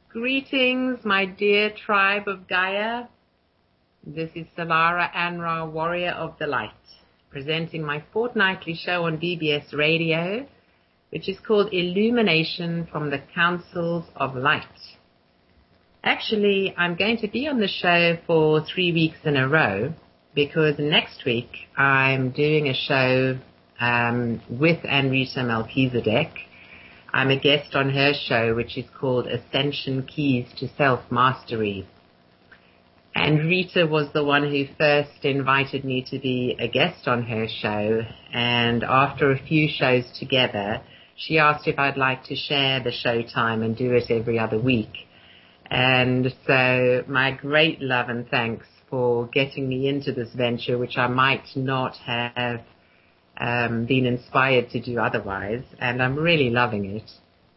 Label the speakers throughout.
Speaker 1: Greetings, my dear tribe of Gaia. This is Solara Anra, Warrior of the Light, presenting my fortnightly show on BBS Radio, which is called Illumination from the Councils of Light. Actually, I'm going to be on the show for 3 weeks in a row because next week I'm doing a show with Anrita Melchizedek. I'm a guest on her show, which is called Ascension Keys to Self-Mastery. And Rita was the one who first invited me to be a guest on her show. And after a few shows together, she asked if I'd like to share the show time and do it every other week. And so my great love and thanks for getting me into this venture, which I might not have been inspired to do otherwise, and I'm really loving it.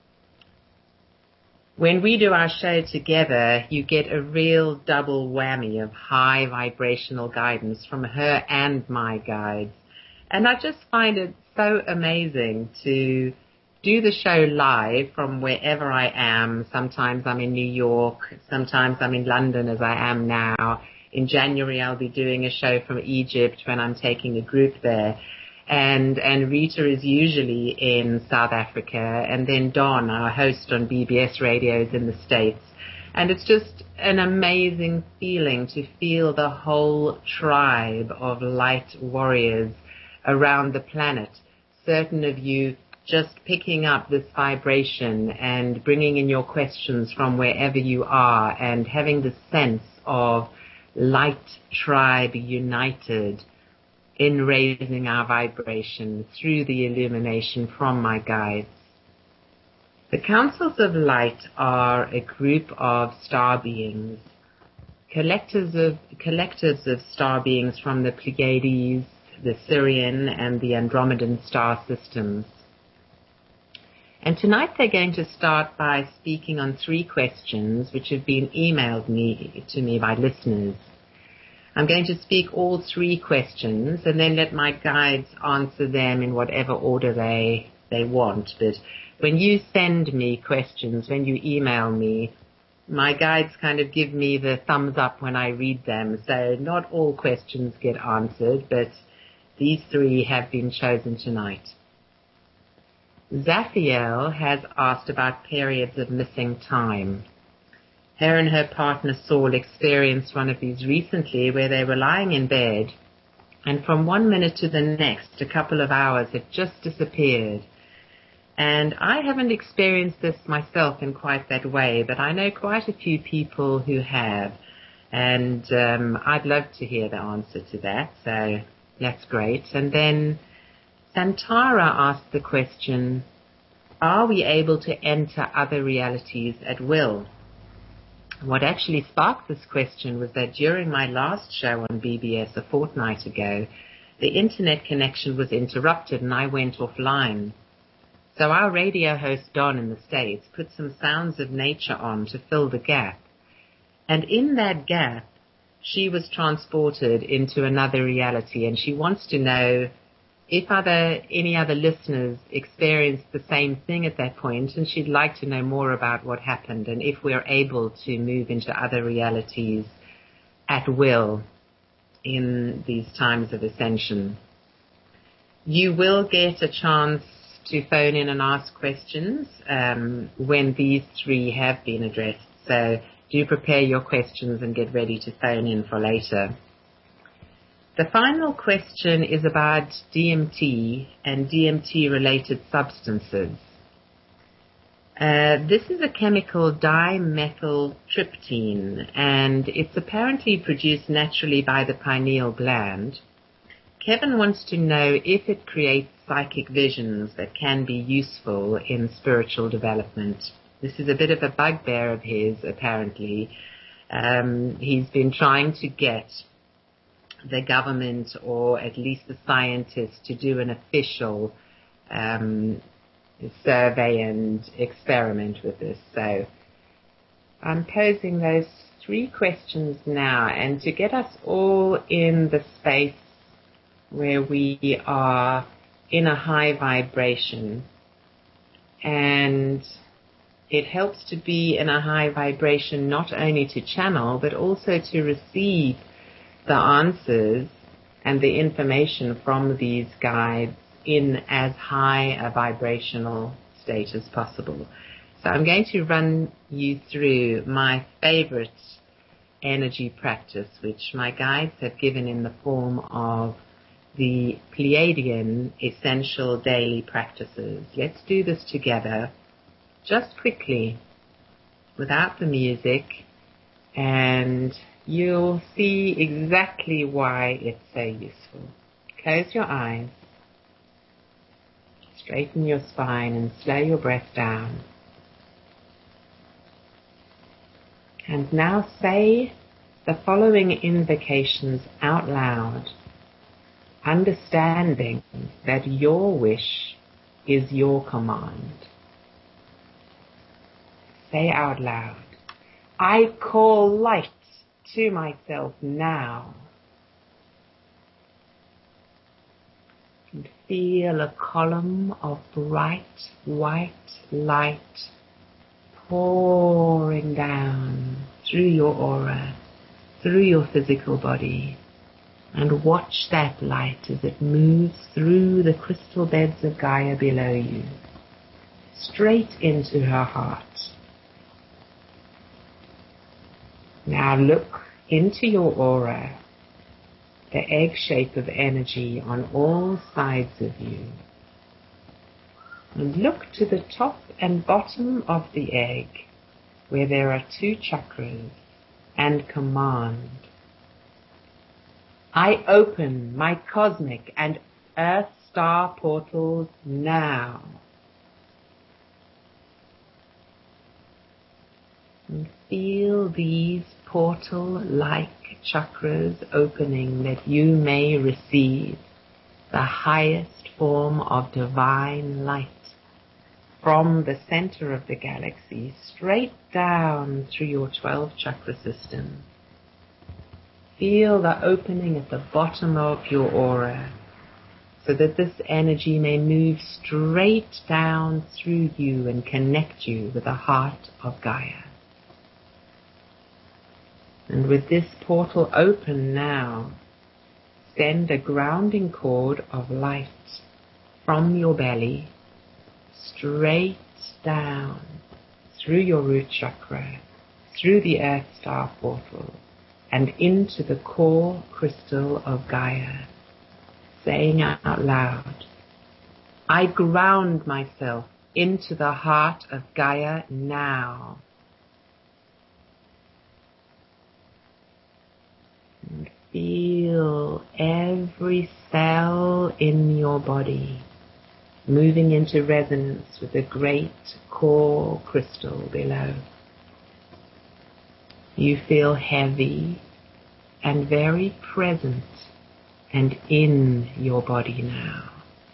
Speaker 1: When we do our show together, you get a real double whammy of high vibrational guidance from her and my guides. And I just find it so amazing to do the show live from wherever I am. Sometimes I'm in New York, sometimes I'm in London as I am now. In January I'll be doing a show from Egypt when I'm taking a group there. And Rita is usually in South Africa, and then Don, our host on BBS Radio, is in the States. And it's just an amazing feeling to feel the whole tribe of light warriors around the planet. Certain of you just picking up this vibration and bringing in your questions from wherever you are and having the sense of light tribe united in raising our vibration through the illumination from my guides. The Councils of Light are a group of star beings, collectives of star beings from the Pleiades, the Sirian, and the Andromedan star systems. And tonight they're going to start by speaking on 3 questions which have been emailed to me by listeners. I'm going to speak all 3 questions and then let my guides answer them in whatever order they want. But when you send me questions, when you email me, my guides kind of give me the thumbs up when I read them. So not all questions get answered, but these 3 have been chosen tonight. Zaphiel has asked about periods of missing time. Her and her partner Saul experienced one of these recently where they were lying in bed and from 1 minute to the next, a couple of hours had just disappeared. And I haven't experienced this myself in quite that way, but I know quite a few people who have. And I'd love to hear the answer to that, so that's great. And then Santara asked the question, are we able to enter other realities at will? What actually sparked this question was that during my last show on BBS a fortnight ago, the internet connection was interrupted and I went offline. So our radio host Don in the States put some sounds of nature on to fill the gap. And in that gap, she was transported into another reality, and she wants to know if any other listeners experienced the same thing at that point, and she'd like to know more about what happened and if we're able to move into other realities at will in these times of ascension. You will get a chance to phone in and ask questions when these 3 have been addressed. So do prepare your questions and get ready to phone in for later. The final question is about DMT and DMT-related substances. This is a chemical dimethyltryptamine, and it's apparently produced naturally by the pineal gland. Kevin wants to know if it creates psychic visions that can be useful in spiritual development. This is a bit of a bugbear of his, apparently. He's been trying to get the government or at least the scientists to do an official survey and experiment with this. So I'm posing those 3 questions now, and to get us all in the space where we are in a high vibration and it helps to be in a high vibration, not only to channel, but also to receive the answers and the information from these guides in as high a vibrational state as possible. So I'm going to run you through my favorite energy practice, which my guides have given in the form of the Pleiadian Essential Daily Practices. Let's do this together, just quickly, without the music, and you'll see exactly why it's so useful. Close your eyes, straighten your spine, and slow your breath down. And now say the following invocations out loud, understanding that your wish is your command. Say out loud, I call light to myself now. And feel a column of bright white light pouring down through your aura, through your physical body, and watch that light as it moves through the crystal beds of Gaia below you, straight into her heart. Now look into your aura, the egg shape of energy on all sides of you. And look to the top and bottom of the egg, where there are 2 chakras, and command. I open my cosmic and earth star portals now. And feel these portal-like chakras opening, that you may receive the highest form of divine light from the center of the galaxy, straight down through your 12 chakra system. Feel the opening at the bottom of your aura, so that this energy may move straight down through you and connect you with the heart of Gaia. And with this portal open now, send a grounding cord of light from your belly straight down through your root chakra, through the earth star portal, and into the core crystal of Gaia, saying out loud, I ground myself into the heart of Gaia now. And feel every cell in your body moving into resonance with the great core crystal below. You feel heavy and very present and in your body now.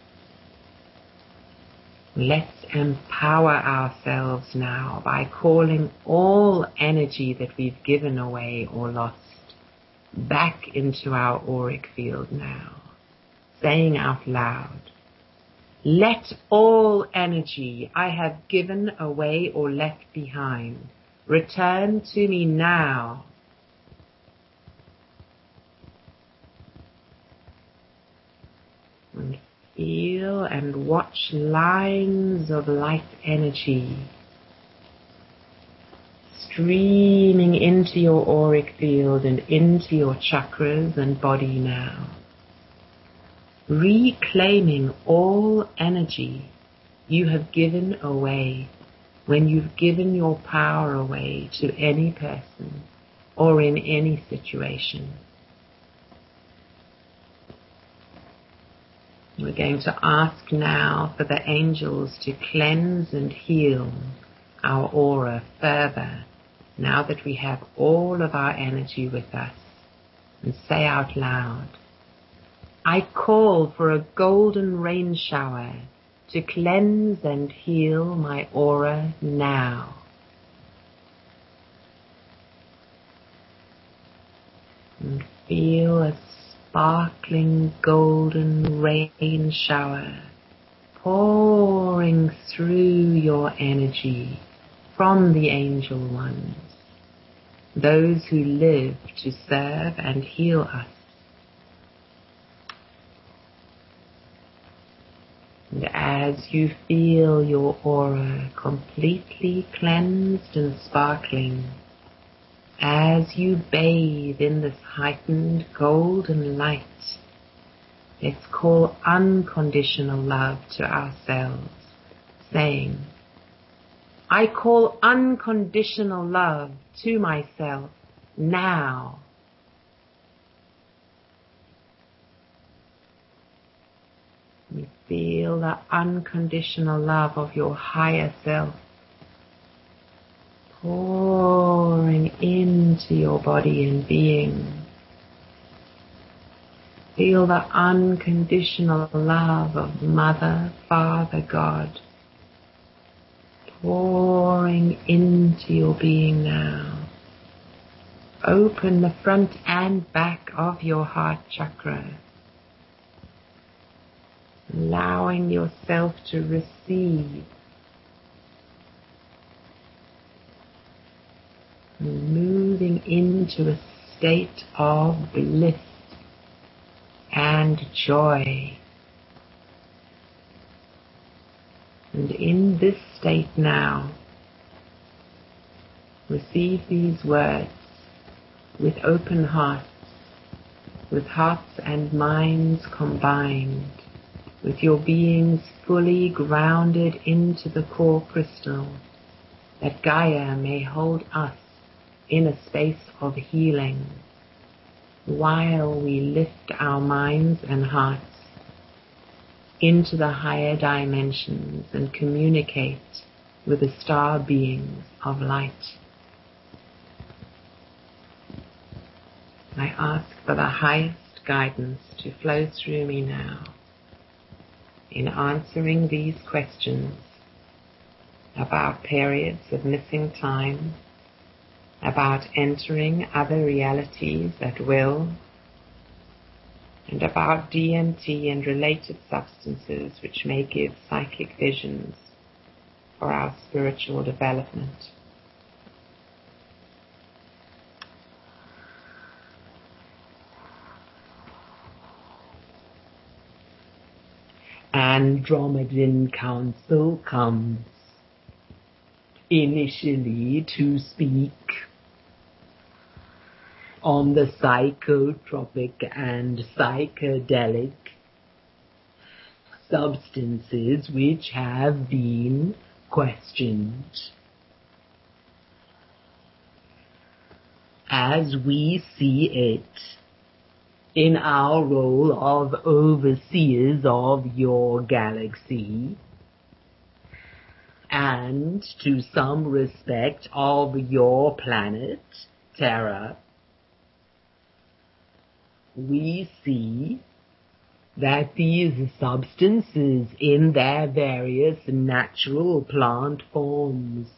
Speaker 1: Let's empower ourselves now by calling all energy that we've given away or lost back into our auric field now, saying out loud, let all energy I have given away or left behind return to me now. And feel and watch lines of light energy streaming into your auric field and into your chakras and body now, reclaiming all energy you have given away when you've given your power away to any person or in any situation. We're going to ask now for the angels to cleanse and heal our aura further, now that we have all of our energy with us, and say out loud, I call for a golden rain shower to cleanse and heal my aura now. And feel a sparkling golden rain shower pouring through your energy from the angel ones, those who live to serve and heal us. And as you feel your aura completely cleansed and sparkling, as you bathe in this heightened golden light, let's call unconditional love to ourselves, saying, I call unconditional love to myself now. You feel the unconditional love of your higher self pouring into your body and being. Feel the unconditional love of Mother, Father, God pouring into your being now. Open the front and back of your heart chakra, allowing yourself to receive, moving into a state of bliss and joy. And in this state now, receive these words with open hearts, with hearts and minds combined, with your beings fully grounded into the core crystal, that Gaia may hold us in a space of healing, while we lift our minds and hearts into the higher dimensions and communicate with the star beings of light. I ask for the highest guidance to flow through me now in answering these questions about periods of missing time, about entering other realities at will, and about DMT and related substances which may give psychic visions for our spiritual development. Andromedan Council comes initially to speak on the psychotropic and psychedelic substances which have been questioned. As we see it, in our role of overseers of your galaxy, and to some respect of your planet, Terra, we see that these substances in their various natural plant forms,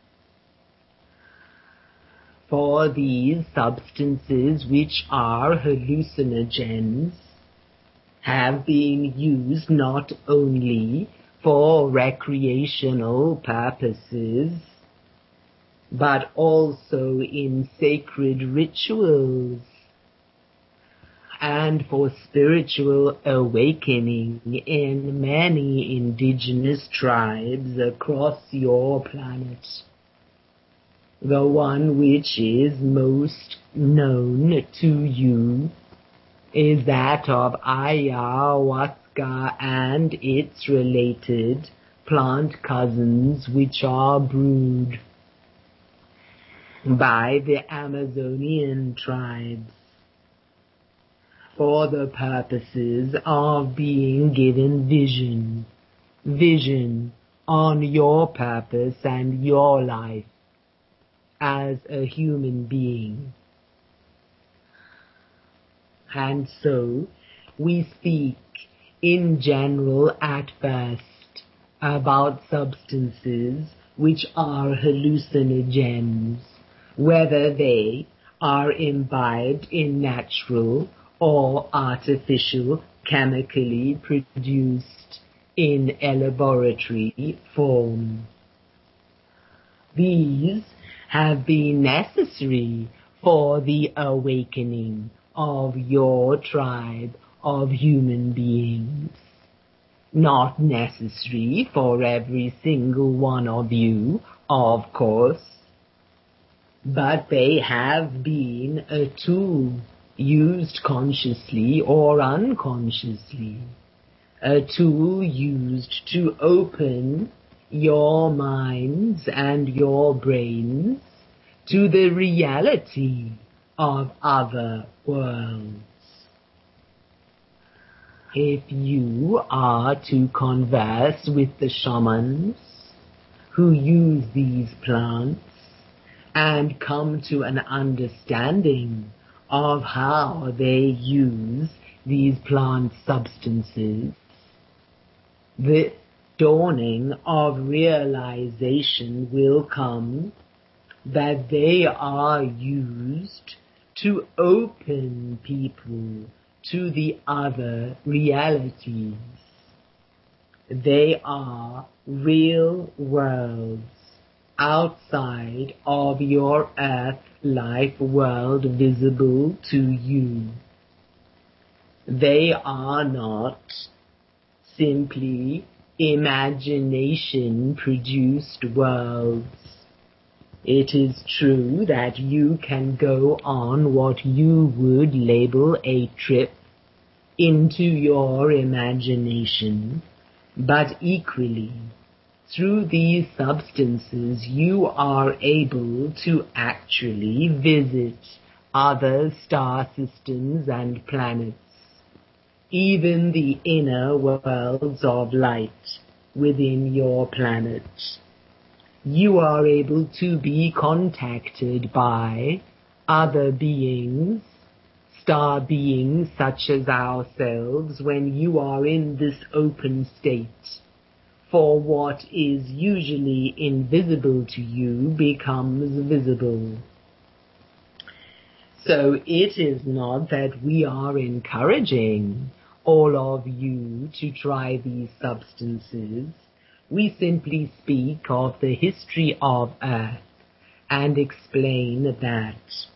Speaker 1: for these substances which are hallucinogens, have been used not only for recreational purposes, but also in sacred rituals and for spiritual awakening in many indigenous tribes across your planet. The one which is most known to you is that of ayahuasca and its related plant cousins, which are brewed by the Amazonian tribes for the purposes of being given vision on your purpose and your life as a human being. And so we speak in general at first about substances which are hallucinogens, whether they are imbibed in natural or artificial, chemically produced in a laboratory form. These have been necessary for the awakening of your tribe of human beings. Not necessary for every single one of you, of course, but they have been a tool used consciously or unconsciously, a tool used to open your minds and your brains to the reality of other worlds. If you are to converse with the shamans who use these plants and come to an understanding of how they use these plant substances, the dawning of realization will come that they are used to open people to the other realities. They are real worlds outside of your earth life world visible to you. They are not simply imagination-produced worlds. It is true that you can go on what you would label a trip into your imagination, but equally, through these substances you are able to actually visit other star systems and planets, even the inner worlds of light within your planet. You are able to be contacted by other beings, star beings such as ourselves, when you are in this open state. For what is usually invisible to you becomes visible. So it is not that we are encouraging all of you to try these substances. We simply speak of the history of Earth and explain that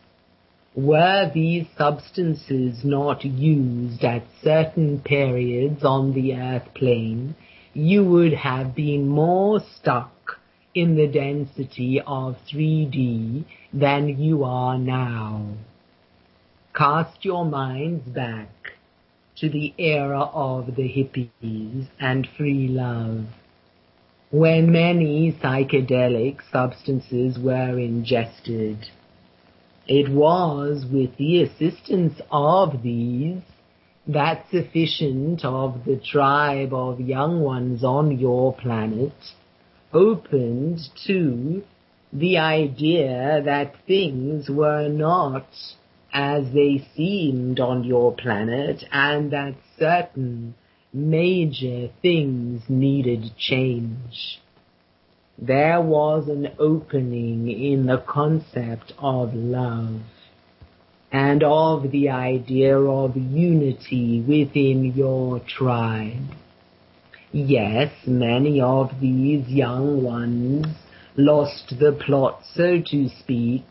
Speaker 1: were these substances not used at certain periods on the Earth plane, you would have been more stuck in the density of 3D than you are now. Cast your minds back to the era of the hippies and free love, when many psychedelic substances were ingested. It was with the assistance of these that sufficient of the tribe of young ones on your planet opened to the idea that things were not as they seemed on your planet, and that certain major things needed change. There was an opening in the concept of love and of the idea of unity within your tribe. Yes, many of these young ones lost the plot, so to speak,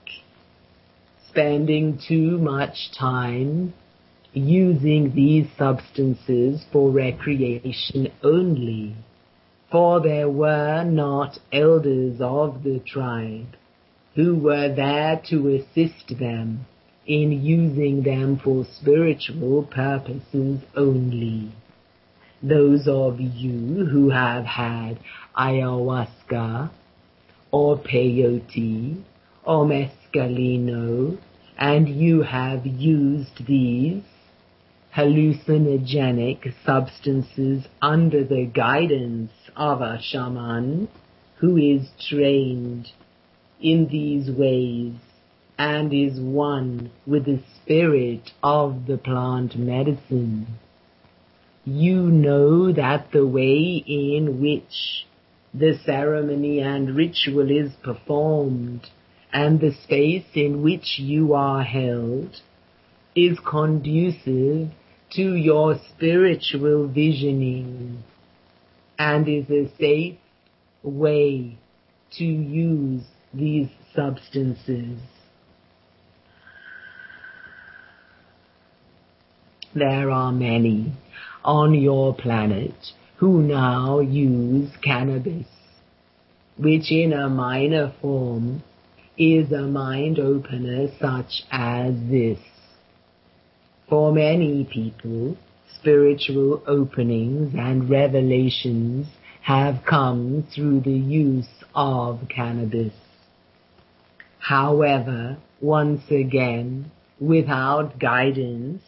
Speaker 1: spending too much time using these substances for recreation only, for there were not elders of the tribe who were there to assist them in using them for spiritual purposes only. Those of you who have had ayahuasca or peyote or mescalino, and you have used these hallucinogenic substances under the guidance of a shaman who is trained in these ways and is one with the spirit of the plant medicine. You know that the way in which the ceremony and ritual is performed and the space in which you are held is conducive to your spiritual visioning and is a safe way to use these substances. There are many on your planet who now use cannabis, which in a minor form is a mind opener such as this. For many people, spiritual openings and revelations have come through the use of cannabis. However, once again, without guidance,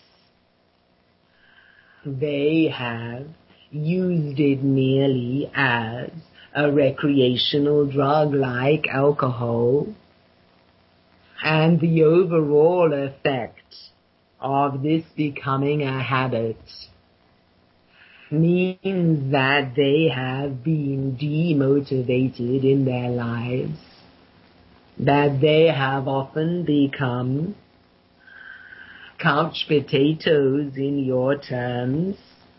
Speaker 1: they have used it merely as a recreational drug like alcohol, and the overall effect of this becoming a habit means that they have been demotivated in their lives, that they have often become couch potatoes in your terms,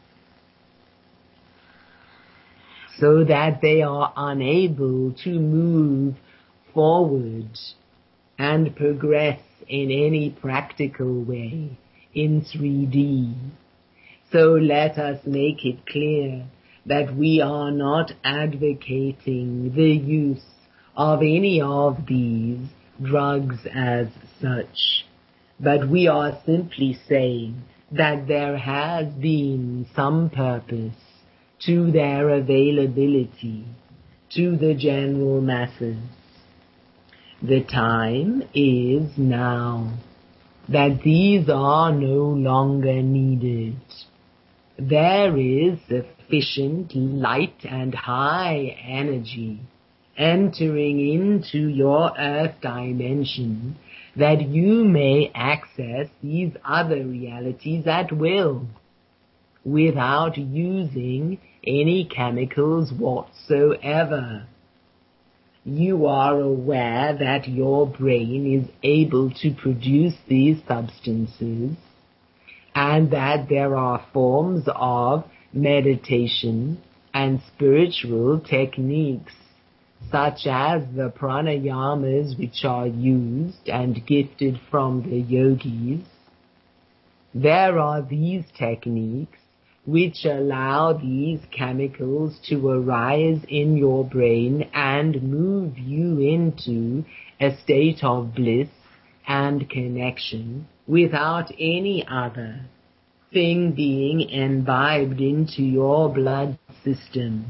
Speaker 1: so that they are unable to move forward and progress in any practical way in 3D. So let us make it clear that we are not advocating the use of any of these drugs as such, but we are simply saying that there has been some purpose to their availability to the general masses. The time is now that these are no longer needed. There is sufficient light and high energy entering into your earth dimension that you may access these other realities at will, without using any chemicals whatsoever. You are aware that your brain is able to produce these substances, and that there are forms of meditation and spiritual techniques, such as the pranayamas which are used and gifted from the yogis. There are these techniques which allow these chemicals to arise in your brain and move you into a state of bliss and connection without any other thing being imbibed into your blood system.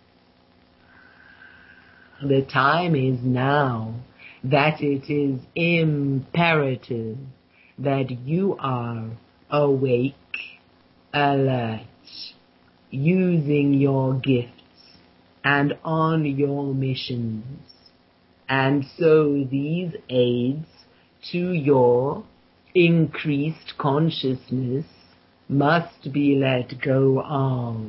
Speaker 1: The time is now that it is imperative that you are awake, alert, using your gifts and on your missions. And so these aids to your increased consciousness must be let go of.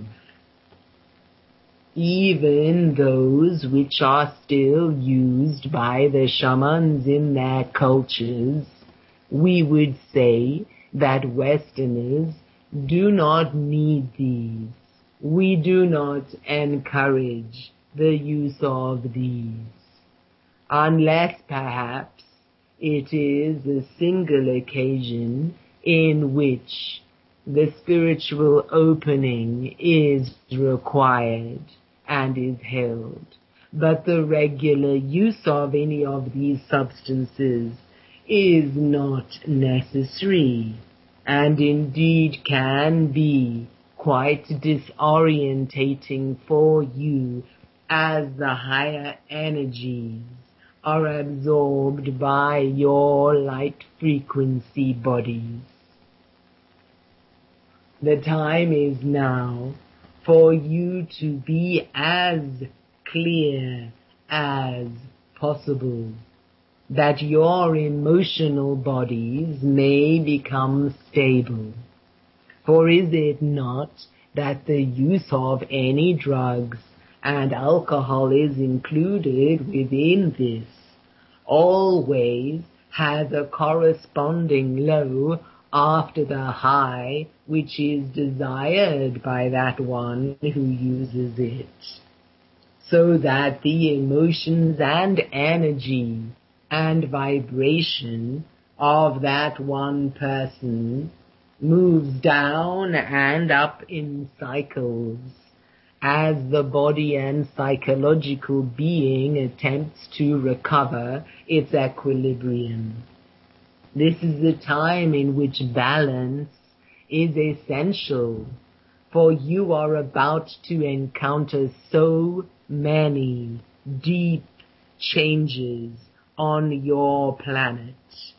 Speaker 1: Even those which are still used by the shamans in their cultures, we would say that Westerners do not need these. We do not encourage the use of these, unless perhaps it is a single occasion in which the spiritual opening is required and is held. But the regular use of any of these substances is not necessary, and indeed can be quite disorientating for you as the higher energies are absorbed by your light frequency bodies. The time is now for you to be as clear as possible, that your emotional bodies may become stable. For is it not that the use of any drugs, and alcohol is included within this, always has a corresponding low after the high which is desired by that one who uses it? so that the emotions and energy and vibration of that one person moves down and up in cycles as the body and psychological being attempts to recover its equilibrium. This is the time in which balance is essential, for you are about to encounter so many deep changes on your planet.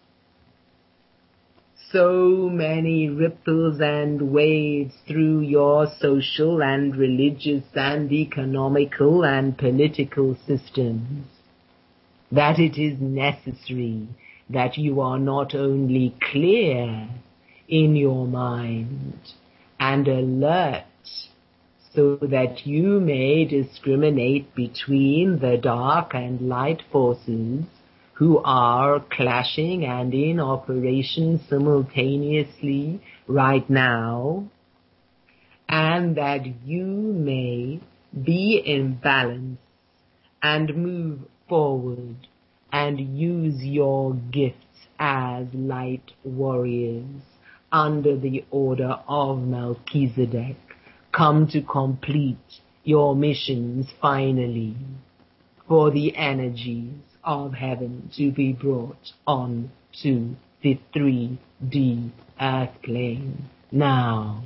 Speaker 1: So many ripples and waves through your social and religious and economical and political systems, that it is necessary that you are not only clear in your mind and alert, so that you may discriminate between the dark and light forces who are clashing and in operation simultaneously right now, and that you may be in balance and move forward and use your gifts as light warriors under the order of Melchizedek, come to complete your missions finally, for the energies of heaven to be brought on to the 3D earth plane. Now,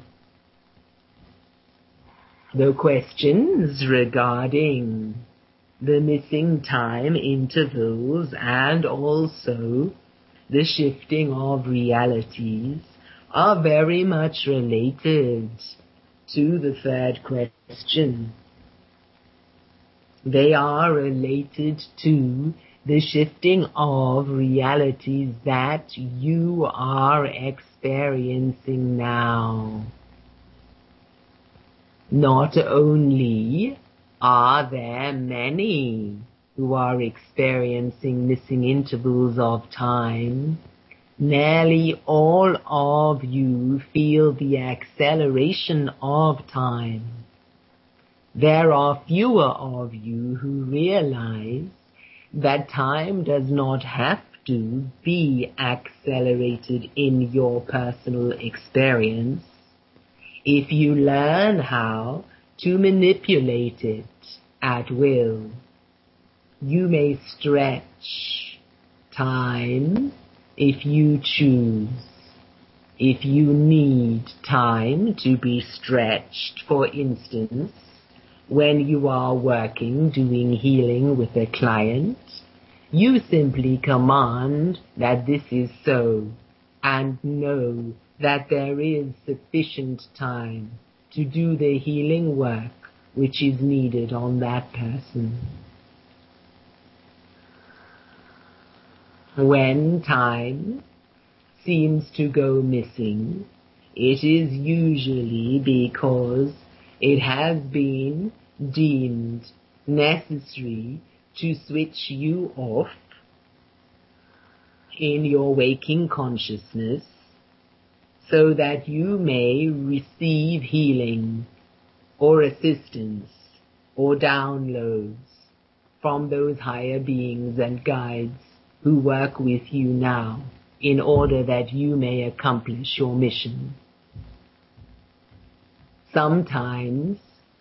Speaker 1: the questions regarding the missing time intervals and also the shifting of realities are very much related to the third question. They are related to the shifting of realities that you are experiencing now. Not only are there many who are experiencing missing intervals of time, nearly all of you feel the acceleration of time. There are fewer of you who realize that time does not have to be accelerated in your personal experience if you learn how to manipulate it at will. You may stretch time if you choose. If you need time to be stretched, for instance, when you are working, doing healing with a client, you simply command that this is so, and know that there is sufficient time to do the healing work which is needed on that person. When time seems to go missing, it is usually because it has been deemed necessary to switch you off in your waking consciousness so that you may receive healing or assistance or downloads from those higher beings and guides who work with you now in order that you may accomplish your mission. Sometimes,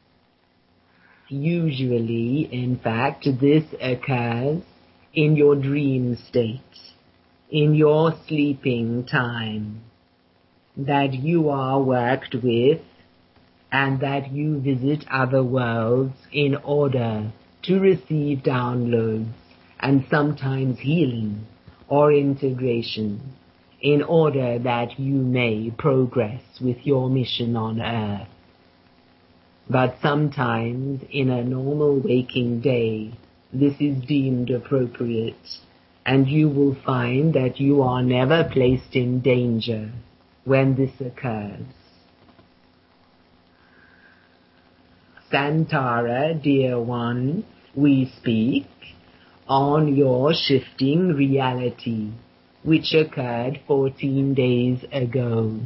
Speaker 1: usually, in fact, this occurs in your dream state, in your sleeping time, that you are worked with and that you visit other worlds in order to receive downloads and sometimes healing or integration in order that you may progress with your mission on earth. But sometimes in a normal waking day, this is deemed appropriate, and you will find that you are never placed in danger when this occurs. Santara, dear one, we speak on your shifting reality, which occurred 14 days ago.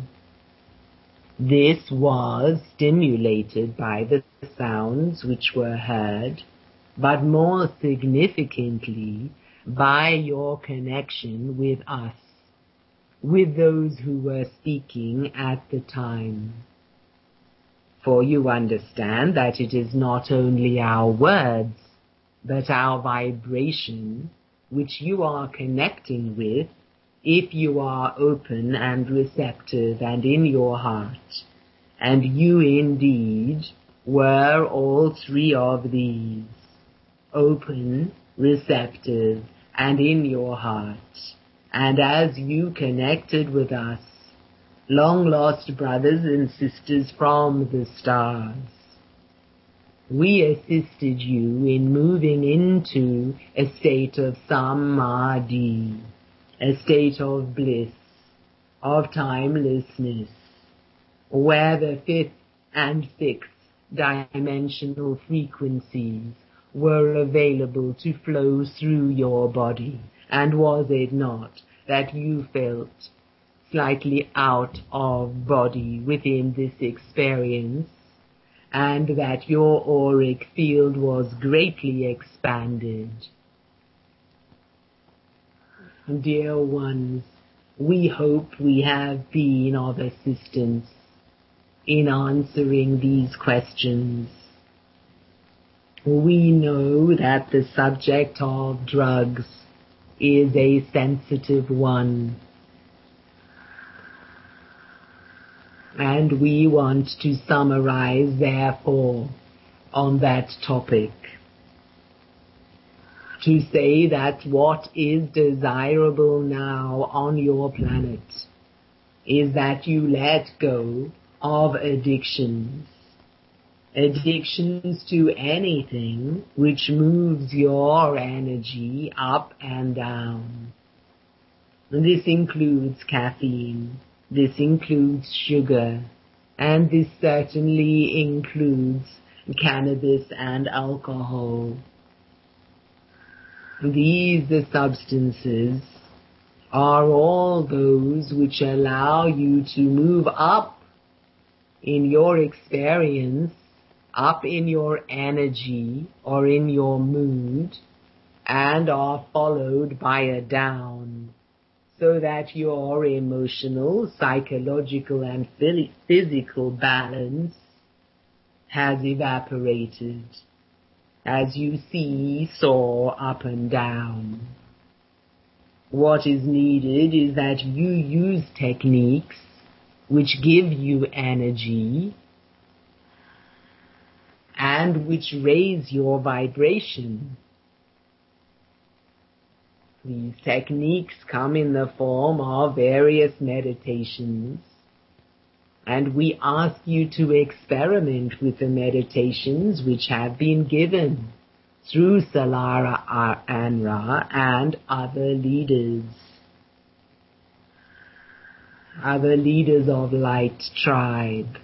Speaker 1: This was stimulated by the sounds which were heard but more significantly by your connection with us, with those who were speaking at the time. For you understand that it is not only our words, but our vibration which you are connecting with if you are open and receptive and in your heart. And you indeed were all three of these, open, receptive, and in your heart. And as you connected with us, long-lost brothers and sisters from the stars, we assisted you in moving into a state of samadhi, a state of bliss, of timelessness, where the fifth and sixth dimensional frequencies were available to flow through your body. And was it not that you felt slightly out of body within this experience, and that your auric field was greatly expanded? Dear ones, we hope we have been of assistance in answering these questions. We know that the subject of drugs is a sensitive one, and we want to summarize, therefore, on that topic, to say that what is desirable now on your planet is that you let go of addictions to anything which moves your energy up and down. This includes caffeine, this includes sugar, and this certainly includes cannabis and alcohol. These substances are all those which allow you to move up in your experience, up in your energy or in your mood, and are followed by a down, so that your emotional, psychological, and physical balance has evaporated, as you see, soar up and down. What is needed is that you use techniques which give you energy and which raise your vibration. These techniques come in the form of various meditations, and we ask you to experiment with the meditations which have been given through Salara Anra and other leaders of Light Tribe.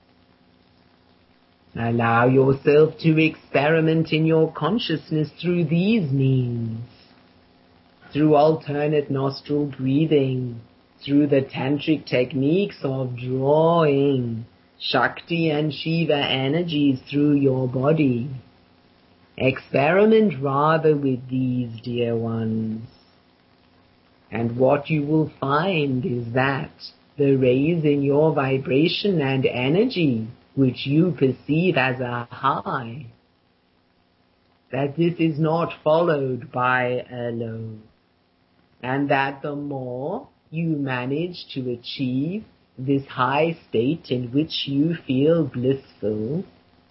Speaker 1: Allow yourself to experiment in your consciousness through these means, through alternate nostril breathing, through the tantric techniques of drawing Shakti and Shiva energies through your body. Experiment rather with these, dear ones. And what you will find is that the raise in your vibration and energy, which you perceive as a high, that this is not followed by a low, and that the more you manage to achieve this high state in which you feel blissful,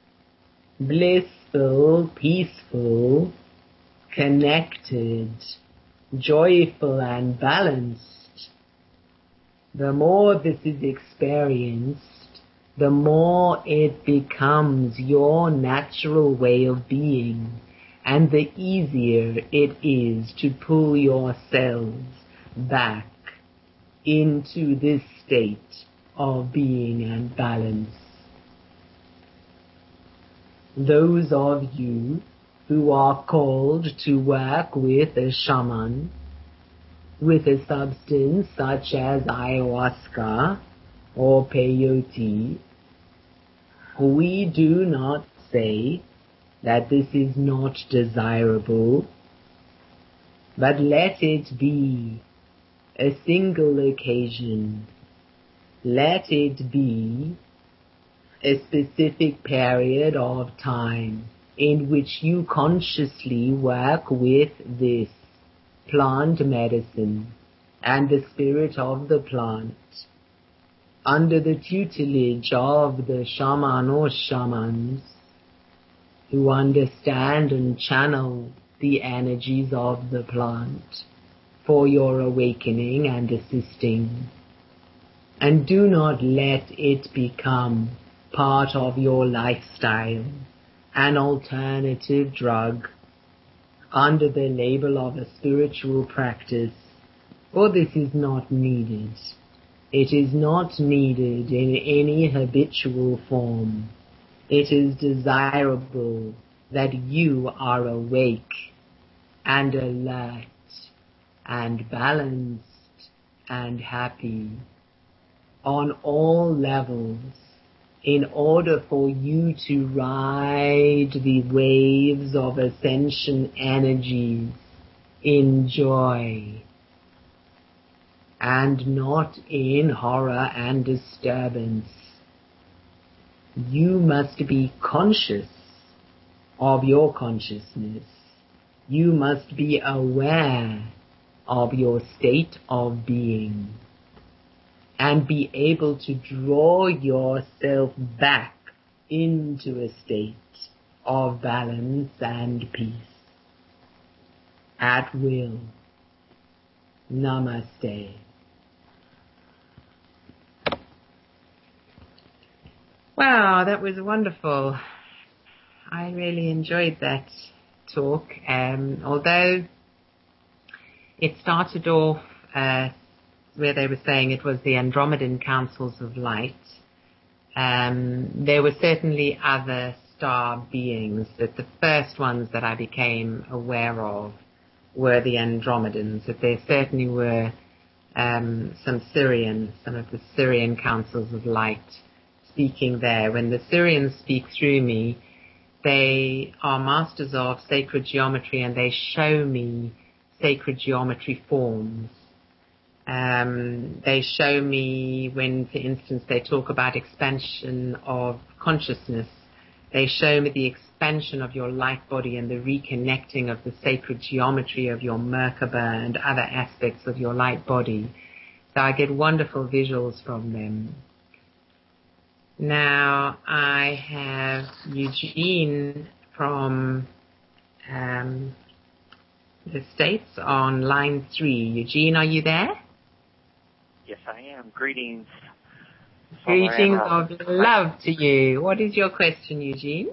Speaker 1: peaceful, connected, joyful and balanced, the more this is experienced, the more it becomes your natural way of being, and the easier it is to pull yourselves back into this state of being and balance. Those of you who are called to work with a shaman, with a substance such as ayahuasca or peyote, we do not say that this is not desirable, but let it be a single occasion. Let it be a specific period of time in which you consciously work with this plant medicine and the spirit of the plant under the tutelage of the shaman or shamans who understand and channel the energies of the plant for your awakening and assisting. And do not let it become part of your lifestyle, an alternative drug under the label of a spiritual practice, for this is not needed. It is not needed in any habitual form. It is desirable that you are awake and alert and balanced and happy on all levels in order for you to ride the waves of ascension energies in joy and not in horror and disturbance. You must be conscious of your consciousness. You must be aware of your state of being and be able to draw yourself back into a state of balance and peace at will. Namaste. Wow, that was wonderful. I really enjoyed that talk. Although it started off where they were saying it was the Andromedan Councils of Light, there were certainly other star beings, that the first ones that I became aware of were the Andromedans, that there certainly were some of the Syrian Councils of Light speaking there. When the Syrians speak through me, they are masters of sacred geometry and they show me sacred geometry forms. They show me when, for instance, they talk about expansion of consciousness. They show me the expansion of your light body and the reconnecting of the sacred geometry of your Merkaba and other aspects of your light body. So I get wonderful visuals from them. Now I have Eugene from the States on line 3. Eugene, are you there?
Speaker 2: Yes, I am. Greetings.
Speaker 1: Greetings of love to you. What is your question, Eugene?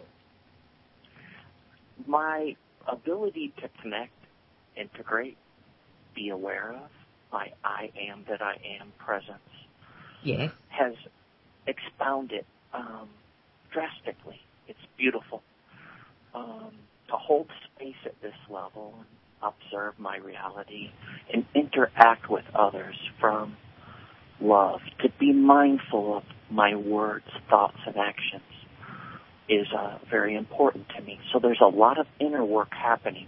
Speaker 2: My ability to connect, integrate, be aware of my I am that I am presence,
Speaker 1: yes,
Speaker 2: has expounded drastically. It's beautiful to hold space at this level and observe my reality and interact with others from love, to be mindful of my words, thoughts, and actions is very important to me. So there's a lot of inner work happening.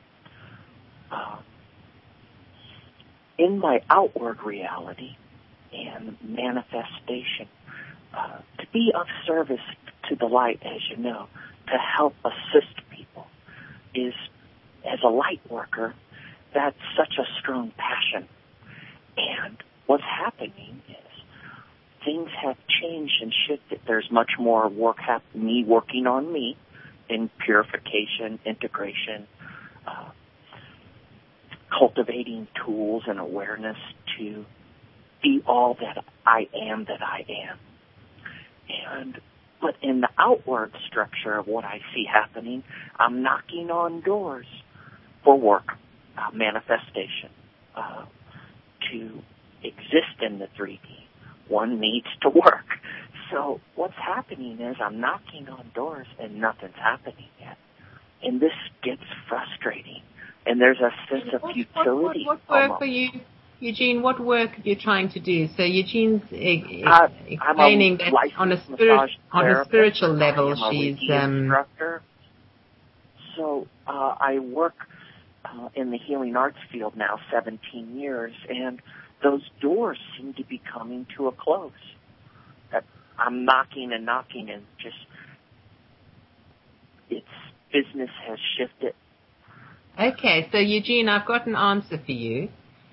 Speaker 2: In my outward reality and manifestation, to be of service to the light, as you know, to help assist people is, as a light worker, that's such a strong passion. And what's happening is things have changed and shifted. There's much more work me working on me in purification, integration, cultivating tools and awareness to be all that I am that I am. But in the outward structure of what I see happening, I'm knocking on doors for work, manifestation, to exist in the 3D. One needs to work. So what's happening is I'm knocking on doors and nothing's happening yet. And this gets frustrating. And there's a sense of futility.
Speaker 1: What work for you, Eugene? What work are you trying to do? So Eugene's explaining that on a spiritual level, she's
Speaker 2: instructor. I work in the healing arts field now 17 years, and those doors seem to be coming to a close. I'm knocking and just its business has shifted.
Speaker 1: Okay, so Eugene, I've got an answer for you.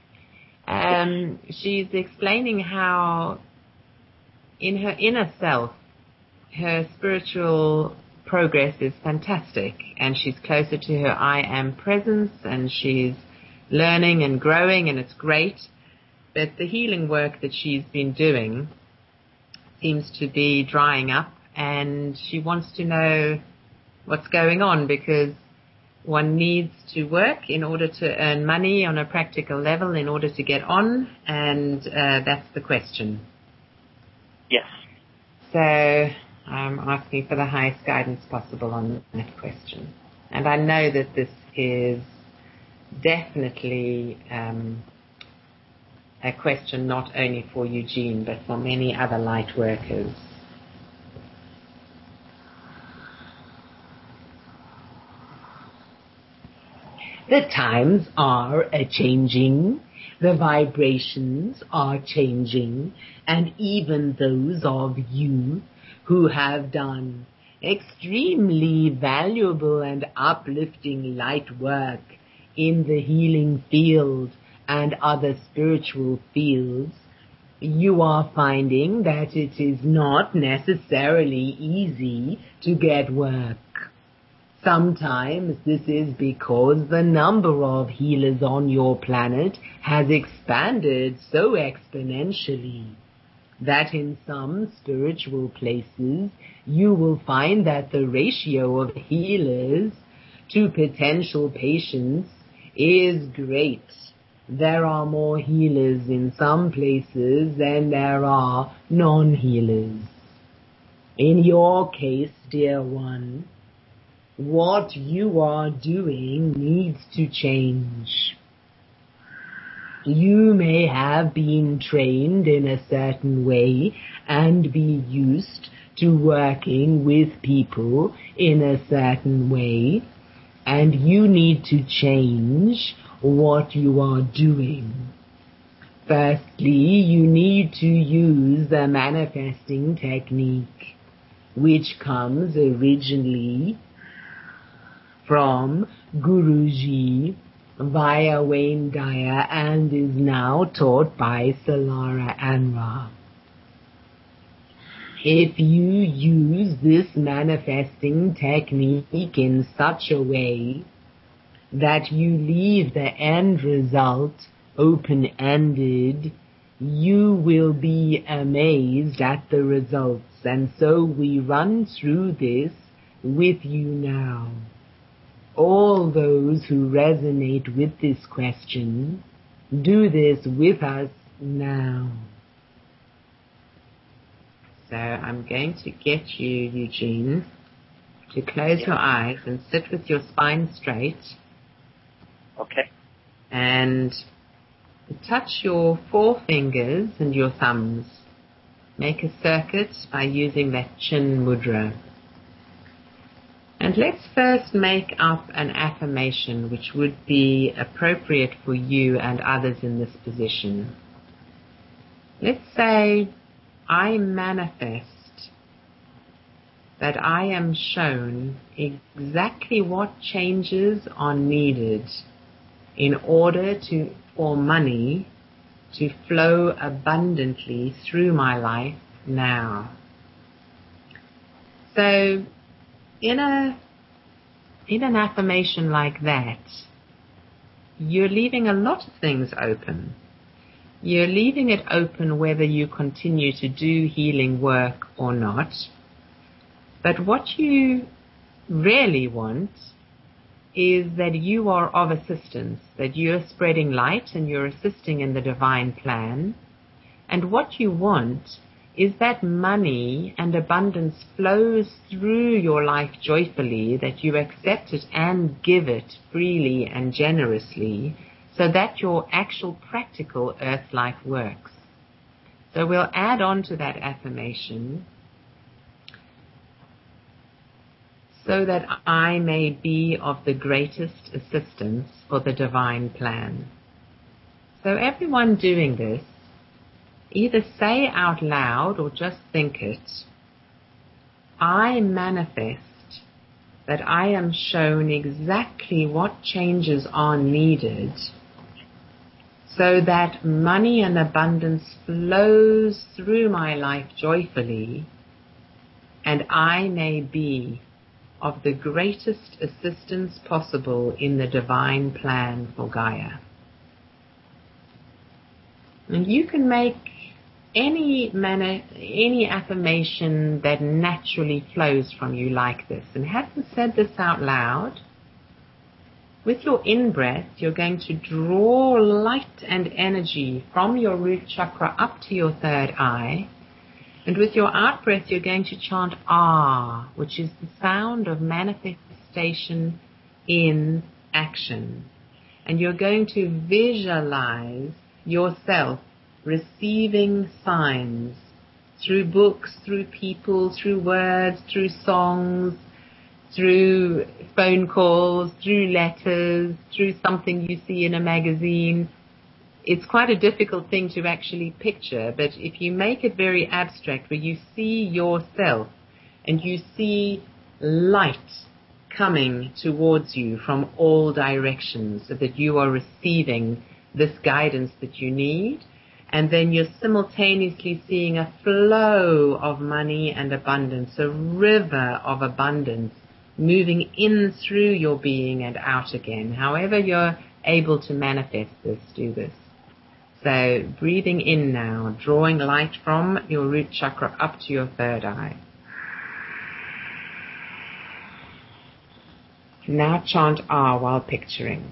Speaker 1: She's explaining how in her inner self, her spiritual progress is fantastic, and she's closer to her I am presence, and she's learning and growing, and it's great. But the healing work that she's been doing seems to be drying up, and she wants to know what's going on, because one needs to work in order to earn money on a practical level in order to get on, and that's the question.
Speaker 2: Yes.
Speaker 1: So I'm asking for the highest guidance possible on that question. And I know that this is definitely a question not only for Eugene, but for many other light workers. The times are a-changing, the vibrations are changing, and even those of you who have done extremely valuable and uplifting light work in the healing field and other spiritual fields, you are finding that it is not necessarily easy to get work. Sometimes this is because the number of healers on your planet has expanded so exponentially that in some spiritual places you will find that the ratio of healers to potential patients is great. There are more healers in some places than there are non-healers. In your case, dear one, what you are doing needs to change. You may have been trained in a certain way and be used to working with people in a certain way, and you need to change what you are doing. Firstly, you need to use the manifesting technique, which comes originally from Guruji via Wayne Dyer and is now taught by Solara Anwar. If you use this manifesting technique in such a way that you leave the end result open-ended, you will be amazed at the results. And so we run through this with you now. All those who resonate with this question, do this with us now. So I'm going to get you, Eugene, to close your eyes and sit with your spine straight.
Speaker 2: Okay.
Speaker 1: And touch your forefingers and your thumbs. Make a circuit by using that chin mudra. And let's first make up an affirmation which would be appropriate for you and others in this position. Let's say, I manifest that I am shown exactly what changes are needed in order for money to flow abundantly through my life now. So, in an affirmation like that, you're leaving a lot of things open. You're leaving it open whether you continue to do healing work or not. But what you really want is that you are of assistance, that you're spreading light and you're assisting in the divine plan. And what you want is that money and abundance flows through your life joyfully, that you accept it and give it freely and generously, so that your actual practical earth life works. So we'll add on to that affirmation. so that I may be of the greatest assistance for the divine plan. So everyone doing this, either say out loud or just think it, I manifest that I am shown exactly what changes are needed so that money and abundance flows through my life joyfully, and I may be of the greatest assistance possible in the divine plan for Gaia. And you can make any affirmation that naturally flows from you like this. And having said this out loud, with your in-breath, you're going to draw light and energy from your root chakra up to your third eye. And with your out-breath, you're going to chant Ah, which is the sound of manifestation in action. And you're going to visualize yourself receiving signs through books, through people, through words, through songs, through phone calls, through letters, through something you see in a magazine. It's quite a difficult thing to actually picture, but if you make it very abstract, where you see yourself and you see light coming towards you from all directions, so that you are receiving this guidance that you need, and then you're simultaneously seeing a flow of money and abundance, a river of abundance moving in through your being and out again. However you're able to manifest this, do this. So breathing in now, drawing light from your root chakra up to your third eye. Now chant Ah while picturing.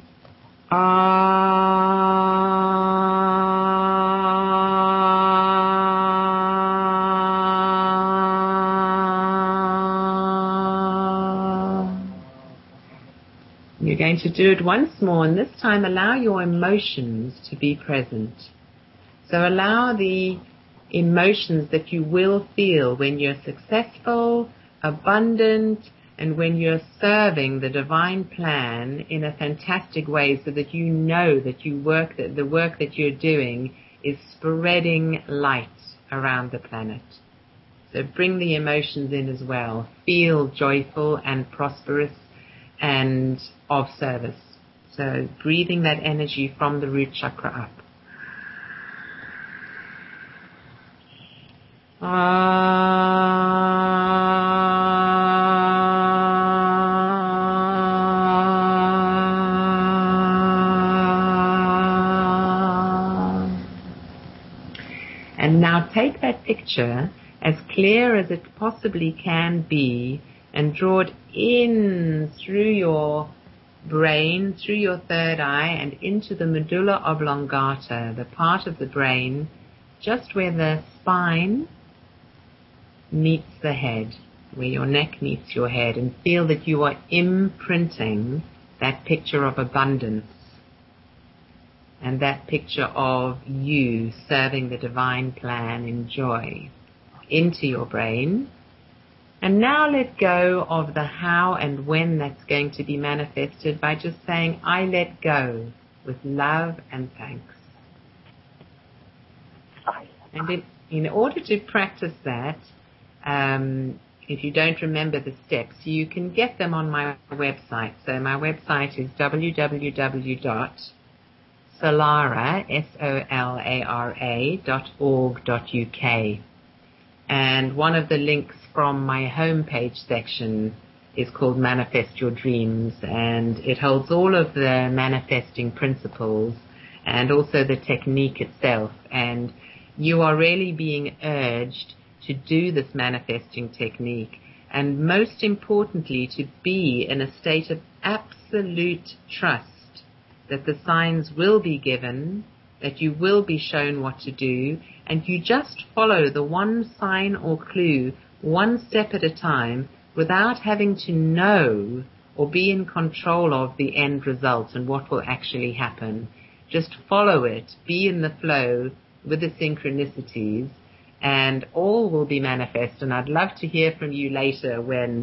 Speaker 1: You're going to do it once more, and this time allow your emotions to be present. So allow the emotions that you will feel when you're successful, abundant, and when you're serving the divine plan in a fantastic way, so that you know that the work that you're doing is spreading light around the planet. So bring the emotions in as well. Feel joyful and prosperous and of service. So breathing that energy from the root chakra up. And now take that picture as clear as it possibly can be and draw it in through your brain, through your third eye, and into the medulla oblongata, the part of the brain just where the spine meets the head, where your neck meets your head, and feel that you are imprinting that picture of abundance and that picture of you serving the divine plan in joy into your brain. And now let go of the how and when that's going to be manifested by just saying, I let go with love and thanks. And in order to practice that, if you don't remember the steps, you can get them on my website. So my website is www.solara.org.uk. And one of the links from my homepage section is called Manifest Your Dreams, and it holds all of the manifesting principles and also the technique itself. And you are really being urged to do this manifesting technique, and most importantly, to be in a state of absolute trust that the signs will be given, that you will be shown what to do, and you just follow the one sign or clue one step at a time without having to know or be in control of the end result and what will actually happen. Just follow it, be in the flow with the synchronicities, and all will be manifest. And I'd love to hear from you later when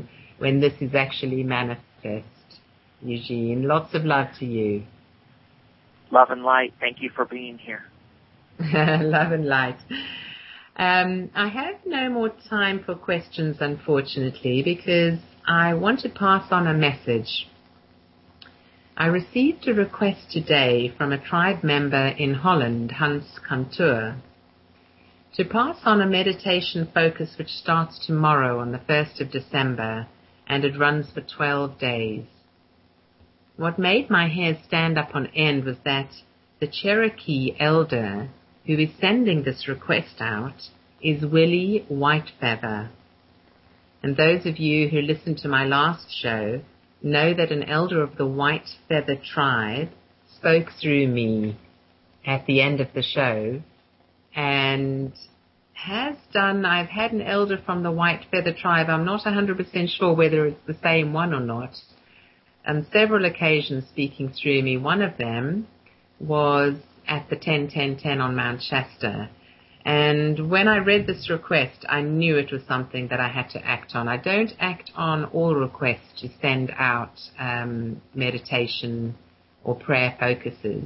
Speaker 1: when this is actually manifest. Eugene, lots of love to you.
Speaker 2: Love and light. Thank you for being here.
Speaker 1: Love and light. I have no more time for questions, unfortunately, because I want to pass on a message. I received a request today from a tribe member in Holland, Hans Kantoor, to pass on a meditation focus which starts tomorrow on the 1st of December, and it runs for 12 days. What made my hair stand up on end was that the Cherokee elder who is sending this request out is Willie Whitefeather. And those of you who listened to my last show know that an elder of the Whitefeather tribe spoke through me at the end of the show and I've had an elder from the Whitefeather tribe. I'm not 100% sure whether it's the same one or not. On several occasions speaking through me. One of them was at the 10-10-10 on Mount Shasta. And when I read this request, I knew it was something that I had to act on. I don't act on all requests to send out meditation or prayer focuses.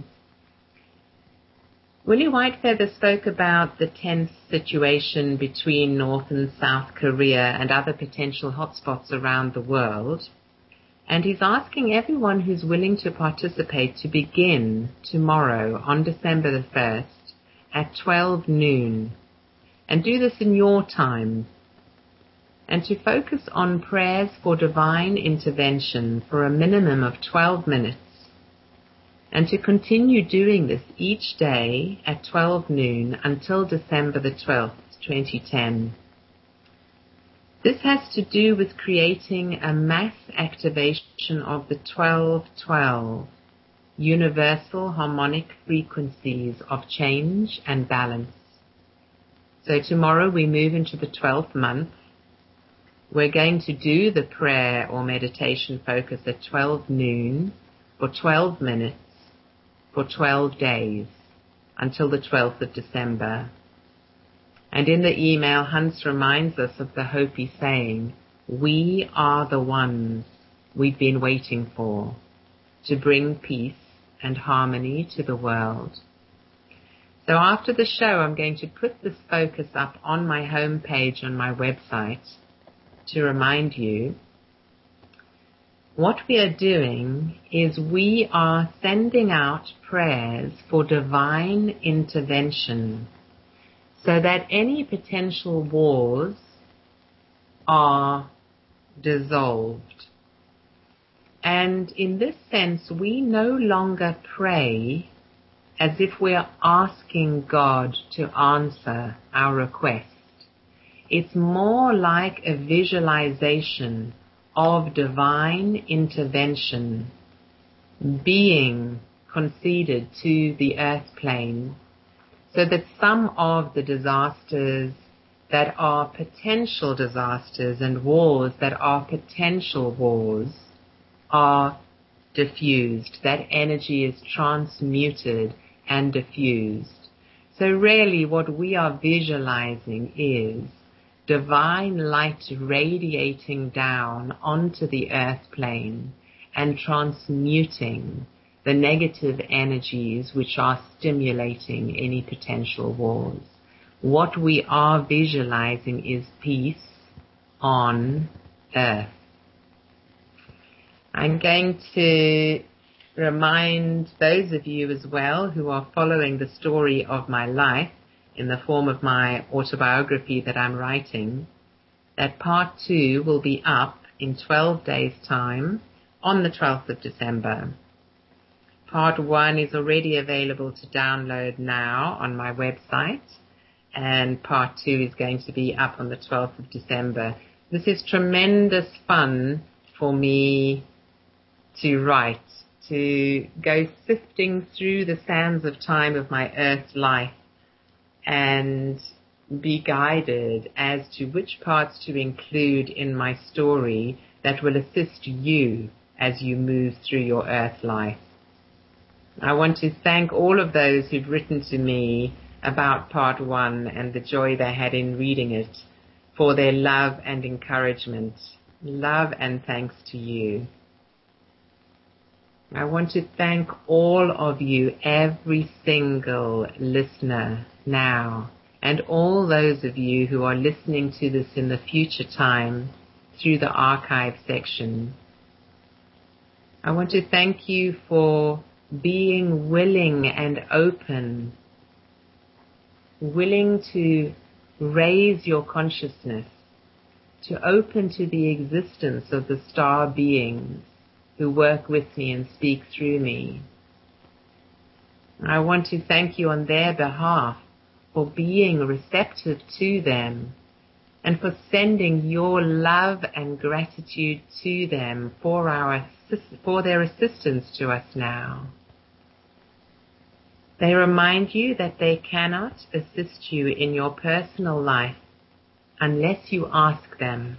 Speaker 1: Willie Whitefeather spoke about the tense situation between North and South Korea and other potential hotspots around the world. And he's asking everyone who's willing to participate to begin tomorrow on December the 1st at 12 noon. And do this in your time. And to focus on prayers for divine intervention for a minimum of 12 minutes. And to continue doing this each day at 12 noon until December the 12th, 2010. This has to do with creating a mass activation of the 1212, universal harmonic frequencies of change and balance. So tomorrow we move into the 12th month. We're going to do the prayer or meditation focus at 12 noon for 12 minutes for 12 days until the 12th of December. And in the email, Hans reminds us of the Hopi saying, we are the ones we've been waiting for to bring peace and harmony to the world. So after the show, I'm going to put this focus up on my homepage on my website to remind you. What we are doing is we are sending out prayers for divine intervention so that any potential wars are dissolved. And in this sense, we no longer pray as if we are asking God to answer our request. It's more like a visualization of divine intervention being conceded to the earth plane, so that some of the disasters that are potential disasters and wars that are potential wars are diffused. That energy is transmuted and diffused. So really what we are visualizing is divine light radiating down onto the earth plane and transmuting the negative energies which are stimulating any potential wars. What we are visualizing is peace on earth. I'm going to remind those of you as well who are following the story of my life in the form of my autobiography that I'm writing, that part 2 will be up in 12 days' time on the 12th of December. Part 1 is already available to download now on my website, and part 2 is going to be up on the 12th of December. This is tremendous fun for me to write, to go sifting through the sands of time of my earth life and be guided as to which parts to include in my story that will assist you as you move through your earth life. I want to thank all of those who've written to me about part 1 and the joy they had in reading it, for their love and encouragement. Love and thanks to you. I want to thank all of you, every single listener now, and all those of you who are listening to this in the future time through the archive section. I want to thank you for being willing and open, willing to raise your consciousness, to open to the existence of the star beings who work with me and speak through me. I want to thank you on their behalf for being receptive to them and for sending your love and gratitude to them for their assistance to us now. They remind you that they cannot assist you in your personal life unless you ask them.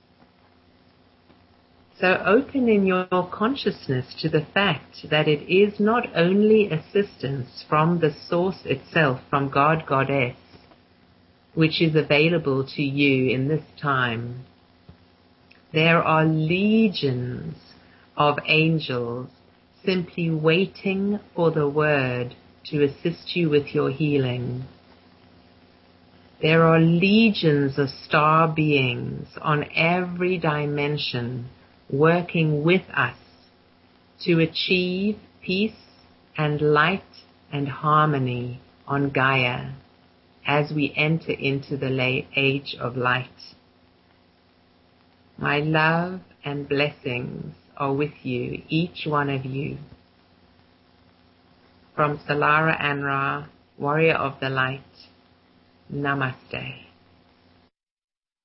Speaker 1: So open in your consciousness to the fact that it is not only assistance from the source itself, from God, Goddess, which is available to you in this time. There are legions of angels simply waiting for the word to assist you with your healing. There are legions of star beings on every dimension working with us to achieve peace and light and harmony on Gaia as we enter into the age of light. My love and blessings are with you, each one of you. From Solara Anra, Warrior of the Light, Namaste.